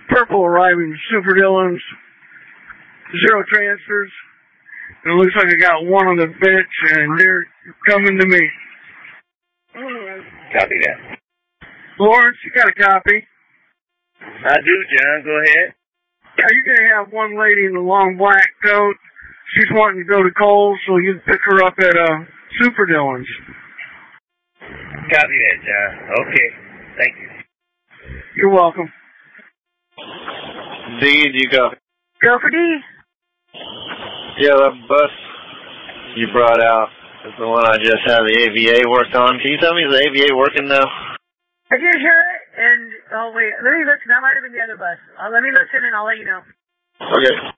Purple arriving Super Dillons. 0 transfers. And it looks like I got one on the bench, and they're coming to me. Copy that. Lawrence, you got a copy? I do, John. Go ahead. Are you going to have one lady in the long black coat? She's wanting to go to Kohl's, so you can pick her up at Super Dillons. Copy that, John. Okay. Thank you. You're welcome. D, do you go? Go for D. Yeah, that bus you brought out is the one I just had the AVA worked on. Can you tell me, is the AVA working now? I just heard it, and, oh wait, let me listen. That might have been the other bus. Let me listen and I'll let you know. Okay.